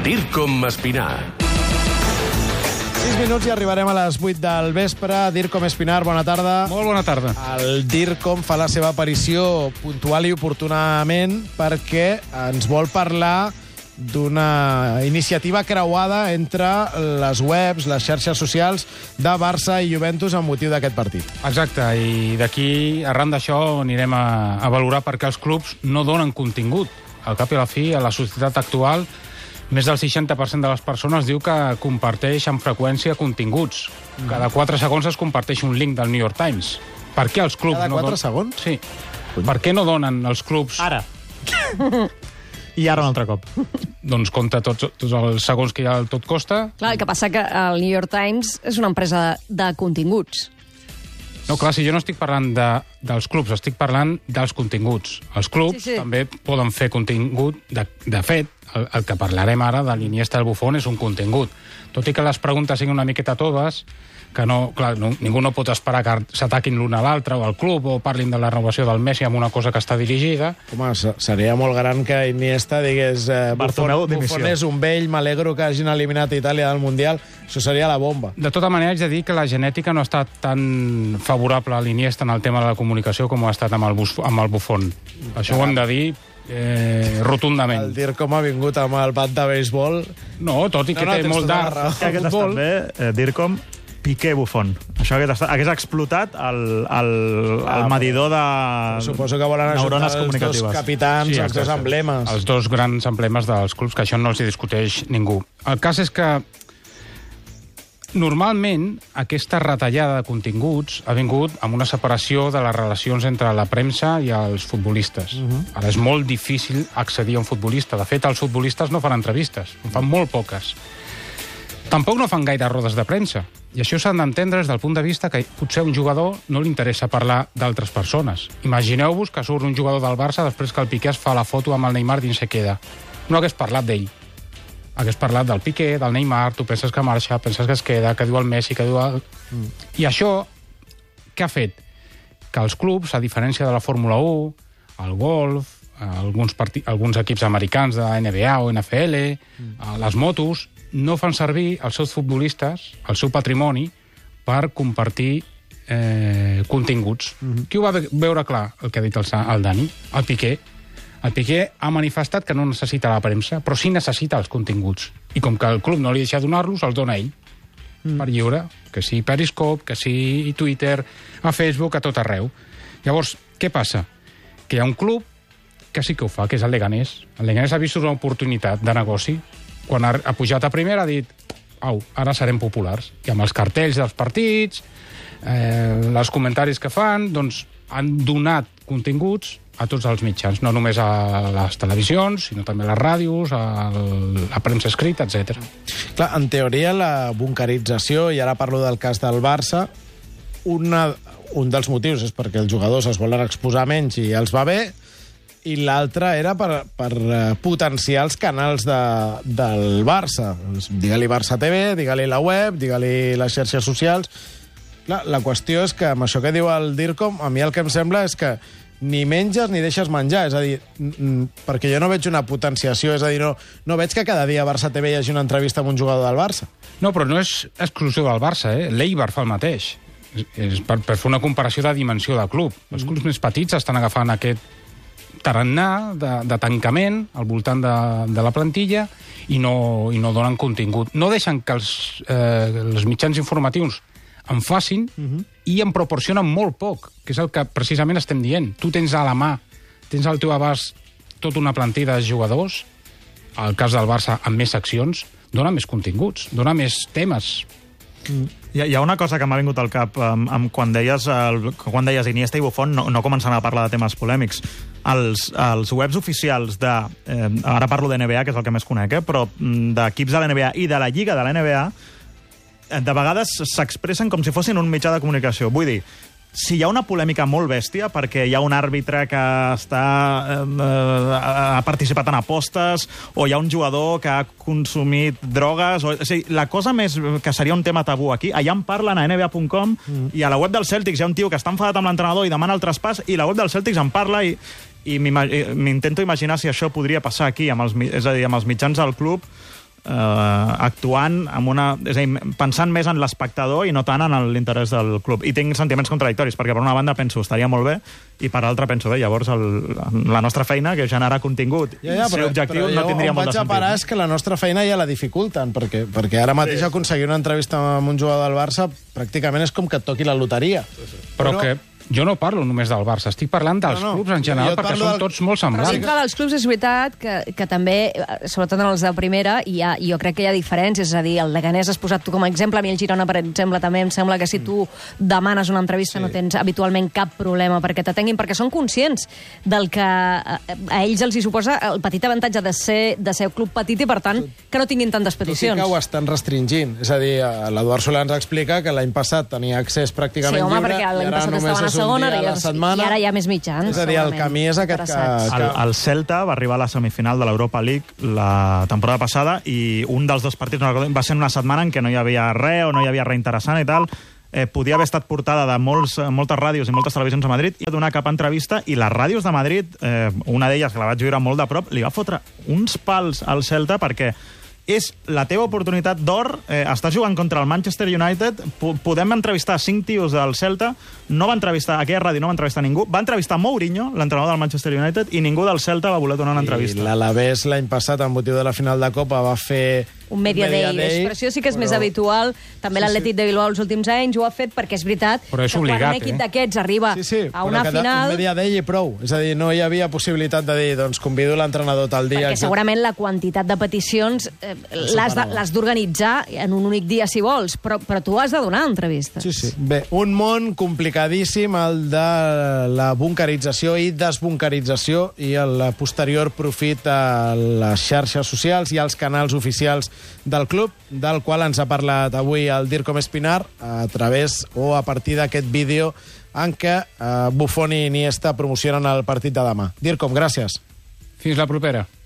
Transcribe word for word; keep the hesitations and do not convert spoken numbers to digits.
DIRCOM Espinar. sis minuts i arribarem a les vuit del vespre. DIRCOM Espinar, bona tarda. Molt bona tarda. El DIRCOM fa la seva aparició puntual i oportunament perquè ens vol parlar d'una iniciativa creuada entre les webs, les xarxes socials de Barça i Juventus amb motiu d'aquest partit. Exacte, i d'aquí, arran d'això, anirem a, a valorar per què els clubs no donen contingut. Al cap i a la fi, a la societat actual, més del seixanta per cent de les persones diu que comparteix amb freqüència continguts. Cada quatre segons es comparteix un link del New York Times. Per què els clubs Cada no quatre donen... segons? Sí. Per què no donen els clubs... Ara. I ara un altre cop. Doncs compta tots, tots els segons que ja el tot costa. Clar, el que passa que el New York Times és una empresa de, de continguts. No, clar, si jo no estic parlant de, dels clubs, estic parlant dels continguts. Els clubs Sí, sí. també poden fer contingut. De, de fet, el, el que parlarem ara de l'Iniesta del Buffon és un contingut. Tot i que les preguntes siguin una miqueta toves, que no, clar, no, ningú no pot esperar que s'ataquin l'un a l'altre, o al club, o parlin de la renovació del Messi amb una cosa que està dirigida. Home, se- seria molt gran que Iniesta digués eh, Buffon, Bartomeu, dimissió. Buffon és un vell, m'alegro que hagin eliminat Itàlia del Mundial. Això seria la bomba. De tota manera, haig de dir que la genètica no ha estat tan favorable a l'Iniesta en el tema de la comunicació com ho ha estat amb el, Bus, amb el Buffon. Això ho hem de dir eh, rotundament. El DIRCOM ha vingut amb el bat de béisbol. No, tot i que No, no, té tens molt tota la d'art raó. Que hagués estat futbol. bé, eh, DIRCOM, Piqué Buffon. Això hagués, estat, hagués explotat el, el, el medidor de Suposo que volen ajuntar neurones els dos comunicatives. capitans, Sí, els dos exacte. emblemes. Els dos grans emblemes dels clubs, que això no els hi discuteix ningú. El cas és que normalment aquesta retallada de continguts ha vingut amb una separació de les relacions entre la premsa i els futbolistes. Uh -huh. Ara és molt difícil accedir a un futbolista. De fet, els futbolistes no fan entrevistes, en fan molt poques. Tampoc no fan gaire rodes de premsa. I això s'ha d'entendre des del punt de vista que potser a un jugador no li interessa parlar d'altres persones. Imagineu-vos que surt un jugador del Barça després que el Piqué es fa la foto amb el Neymar dins se queda. No hagués parlat d'ell. Hagués parlat del Piqué, del Neymar, tu penses que marxa, penses que es queda, que diu el Messi, que diu... El... Mm. I això, què ha fet? Que els clubs, a diferència de la Fórmula u, el golf, alguns, parti... alguns equips americans de N B A o N F L, mm. les motos, no fan servir els seus futbolistes, el seu patrimoni, per compartir eh, continguts. Mm-hmm. Qui ho va veure clar, el que ha dit el, el Dani? El Piqué. El Piqué ha manifestat que no necessita la premsa, però sí necessita els continguts. I com que el club no li deixa donar-los, els dona ell. Mm. Per lliure. Que sí Periscope, que sí Twitter, a Facebook, a tot arreu. Llavors, què passa? Que hi ha un club que sí que ho fa, que és el Leganés. El Leganés ha vist una oportunitat de negoci. Quan ha, ha pujat a primera ha dit au, ara serem populars. I amb els cartells dels partits, eh, els comentaris que fan, doncs han donat continguts a tots els mitjans, no només a les televisions, sinó també a les ràdios, a la premsa escrita, etcètera. Clar, en teoria, la bunkerització, i ara parlo del cas del Barça, una, un dels motius és perquè els jugadors es volen exposar menys i els va bé, i l'altre era per, per eh, potenciar els canals de, del Barça. Digue-li Barça T V, digue-li la web, digue-li les xarxes socials. Clar, la qüestió és que amb això que diu el DIRCOM, a mi el que em sembla és que ni menges ni deixes menjar, és a dir, perquè jo no veig una potenciació, és a dir, no, no veig que cada dia a Barça T V hi hagi una entrevista amb un jugador del Barça. No, però no és exclusiu del Barça, eh? L'Eibar fa el mateix. És, és per, per fer una comparació de dimensió del club. Els clubs més petits estan agafant aquest tarannà de, de tancament al voltant de, de la plantilla i no, i no donen contingut. No deixen que els, eh, els mitjans informatius en facin uh-huh. i en proporcionen molt poc, que és el que precisament estem dient. Tu tens a la mà, tens al teu abast tota una plantilla de jugadors, al cas del Barça amb més seccions, dona més continguts, dona més temes. Mm. Hi, ha, hi ha una cosa que m'ha vingut al cap um, amb quan deies, el, quan deies Iniesta i Buffon, no, no començant a parlar de temes polèmics. Els, els webs oficials de... Eh, ara parlo de N B A, que és el que més conec, eh, però d'equips de la N B A i de la Lliga de la N B A, de vegades s'expressen com si fossin un mitjà de comunicació. Vull dir, si hi ha una polèmica molt bèstia perquè hi ha un àrbitre que està, eh, ha participat en apostes o hi ha un jugador que ha consumit drogues, o, o sigui, la cosa més que seria un tema tabú aquí, allà en parlen a N B A punt com mm. i a la web del Celtics hi ha un tio que està enfadat amb l'entrenador i demana el traspàs i la web del Celtics en parla i, i m'intento imaginar si això podria passar aquí, amb els, és a dir, amb els mitjans del club. eh, actuant amb una... És a dir, pensant més en l'espectador i no tant en l'interès del club. I tinc sentiments contradictoris, perquè per una banda penso estaria molt bé, i per l'altra penso bé, llavors el, la nostra feina, que és generar contingut, ja, ja, ser però, objectiu, però no tindria on molt de vaig a sentit. parar és que la nostra feina ja la dificulten, perquè, perquè ara mateix sí. aconseguir una entrevista amb un jugador del Barça pràcticament és com que et toqui la loteria. Sí, sí. Però, però que jo no parlo només del Barça, estic parlant dels no, no. clubs en general, perquè són del... tots molt semblants. Però dintre dels clubs és veritat que, que també, sobretot en els de primera, hi ha, jo crec que hi ha diferències, és a dir, el Leganés has posat tu com a exemple, a mi el Girona, per exemple, també em sembla que si tu demanes una entrevista sí. no tens habitualment cap problema perquè t'atenguin, perquè són conscients del que a, a ells els hi suposa el petit avantatge de ser, de ser un club petit i, per tant, que no tinguin tantes peticions. Tot i que ho estan restringint. És a dir, l'Eduard Soler ens explica que l'any passat tenia accés pràcticament sí, home, lliure, perquè l'any passat estaven a segona, i, i ara hi ha més mitjans. És a dir, el camí és aquest que... que... El, el Celta va arribar a la semifinal de l'Europa League la temporada passada i un dels dos partits no recordo, va ser una setmana en què no hi havia res o no hi havia res interessant i tal. Eh, podia haver estat portada de molts, moltes ràdios i moltes televisions a Madrid i va donar cap entrevista i les ràdios de Madrid, eh, una d'elles que la vaig viure molt de prop, li va fotre uns pals al Celta perquè és la teva oportunitat d'or, eh, estàs jugant contra el Manchester United, po podem entrevistar cinc tios del Celta, no va entrevistar, aquella ràdio no va entrevistar ningú, va entrevistar Mourinho, l'entrenador del Manchester United, i ningú del Celta va voler donar una entrevista. I l'Alavés l'any passat, amb motiu de la final de Copa, va fer un media, media day, day, però això sí que és però... més habitual. També sí, l'Atlètic sí. de Bilbao els últims anys ho ha fet perquè és veritat però és que obligat, quan un equip eh? d'aquests arriba sí, sí, a una final... Un media day i prou. És a dir, no hi havia possibilitat de dir, doncs convido l'entrenador tal dia... Perquè segurament la quantitat de peticions eh, l'has d'organitzar en un únic dia, si vols, però, però tu has de donar entrevistes. Sí, sí. Bé, un món complicadíssim, el de la bunkerització i desbunkerització i el posterior profit a les xarxes socials i als canals oficials del club, del qual ens ha parlat avui el Dircom Espinar a través o a partir d'aquest vídeo en què eh, Buffon i Iniesta promocionen el partit de demà. Dircom, gràcies. Fins la propera.